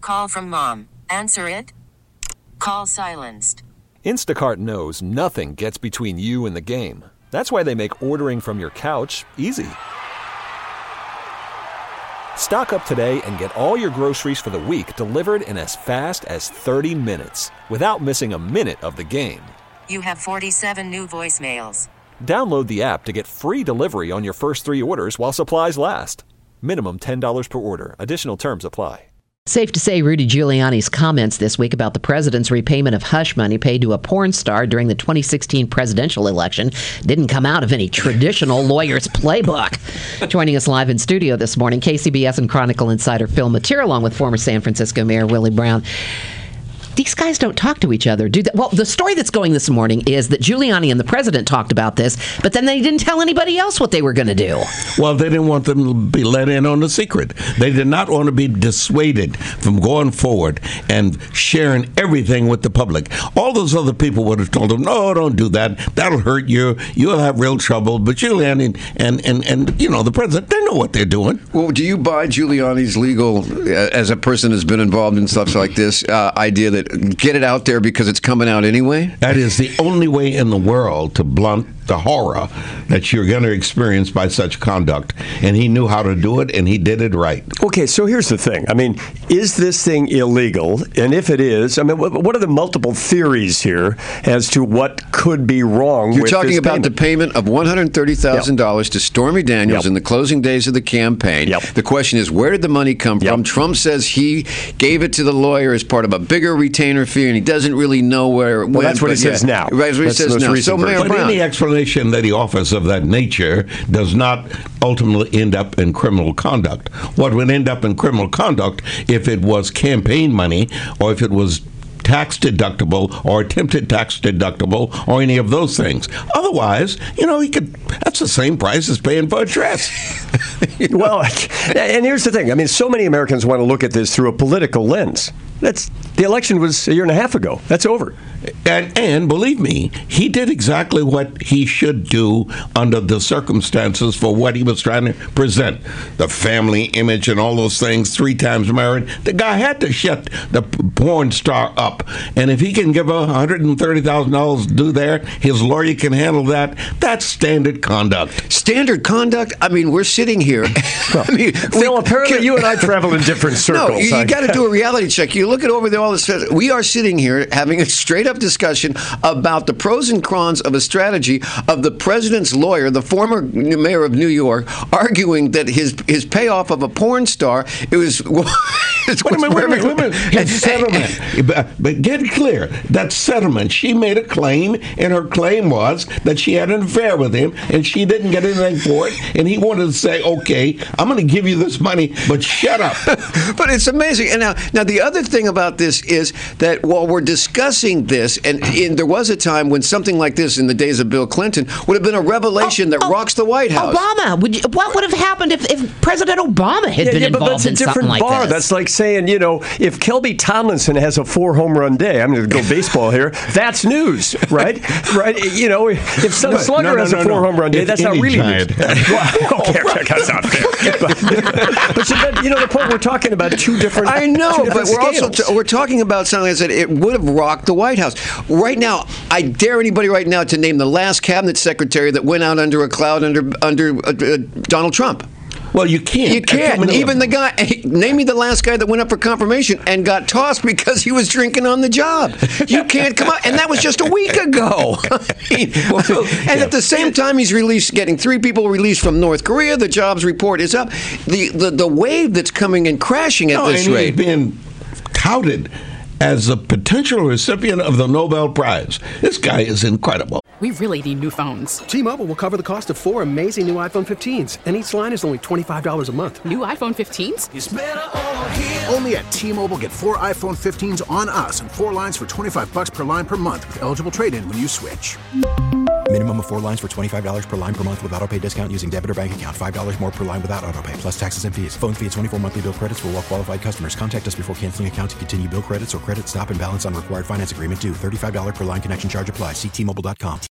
Call from mom. Answer it. Call silenced. Instacart knows nothing gets between you and the game. That's why they make ordering from your couch easy. Stock up today and get all your groceries for the week delivered in as fast as 30 minutes without missing a minute of the game. You have 47 new voicemails. Download the app to get free delivery on your first 3 orders while supplies last. Minimum $10 per order. Additional terms apply. Safe to say Rudy Giuliani's comments this week about the president's repayment of hush money paid to a porn star during the 2016 presidential election didn't come out of any traditional lawyer's playbook. Joining us live in studio this morning, KCBS and Chronicle insider Phil Matier, along with former San Francisco Mayor Willie Brown. These guys don't talk to each other, do they? Well, the story that's going this morning is that Giuliani and the president talked about this, but then they didn't tell anybody else what they were going to do. Well, they didn't want them to be let in on the secret. They did not want to be dissuaded from going forward and sharing everything with the public. All those other people would have told them, no, don't do that. That'll hurt you. You'll have real trouble. But Giuliani and you know, the president, they know what they're doing. Well, do you buy Giuliani's legal, as a person who's been involved in stuff like this, idea that get it out there because it's coming out anyway? That is the only way in the world to blunt the horror that you're going to experience by such conduct. And he knew how to do it, and he did it right. Okay, so here's the thing. I mean, is this thing illegal? And if it is, I mean, what are the multiple theories here as to what could be wrong You're with talking this about payment? the payment of $130,000 to Stormy Daniels in the closing days of the campaign. The question is, where did the money come from? Trump says he gave it to the lawyer as part of a bigger retainer fee, and he doesn't really know where it went. Well, that's what he says now. Right, that's what he says now. So, Mayor But Brown, any explanation that he offers of that nature does not ultimately end up in criminal conduct. What would end up in criminal conduct if it was campaign money or if it was tax deductible or attempted tax deductible or any of those things. Otherwise, you know, that's the same price as paying for a dress. Well, and here's the thing. I mean, so many Americans want to look at this through a political lens. The election was a year and a half ago. That's over. And believe me, he did exactly what he should do under the circumstances for what he was trying to present. The family image and all those things, 3 times married. The guy had to shut the porn star up. And if he can give her $130,000 to do there, his lawyer can handle that. That's standard conduct. Standard conduct? I mean, we're sitting here. I mean, Phil, apparently you and I travel in different circles. No, you got to do a reality check. You look at over there all this. We are sitting here having a straight-up discussion about the pros and cons of a strategy of the president's lawyer, the former mayor of New York, arguing that his payoff of a porn star, it was... Wait a minute. His settlement. But get clear, that settlement, she made a claim, and her claim was that she had an affair with him, and she didn't get anything for it, and he wanted to say, okay, I'm going to give you this money, but shut up. But it's amazing. And now the other thing about this is that while we're discussing this, and there was a time when something like this in the days of Bill Clinton would have been a revelation that rocks the White House. Obama, what would have happened if President Obama had been involved in something like this? That's like saying, you know, if Kelby Tomlinson has a 4 home run day, I'm going to go baseball here, that's news, right? Right? You know, if some slugger has a 4 home run day, that's not really news. Okay, that's not fair. But you know, the point, we're talking about two different I know, but scales. we're talking about something that it would have rocked the White House. Right now, I dare anybody right now to name the last cabinet secretary that went out under a cloud under Donald Trump. Well, you can't. You can't. Even the guy, name me the last guy that went up for confirmation and got tossed because he was drinking on the job. You can't come out. And that was just a week ago. And at the same time, he's getting 3 people released from North Korea. The jobs report is up. The wave that's coming and crashing at this rate. He's being touted as a potential recipient of the Nobel Prize. This guy is incredible. We really need new phones. T-Mobile will cover the cost of 4 amazing new iPhone 15s, and each line is only $25 a month. New iPhone 15s? It's better over here. Only at T-Mobile, get 4 iPhone 15s on us and 4 lines for $25 per line per month with eligible trade-in when you switch. Minimum of 4 lines for $25 per line per month with autopay discount using debit or bank account. $5 more per line without autopay, plus taxes and fees. Phone fee at 24 monthly bill credits for well-qualified customers. Contact us before canceling account to continue bill credits or credit stop and balance on required finance agreement due. $35 per line connection charge applies. See T-Mobile.com.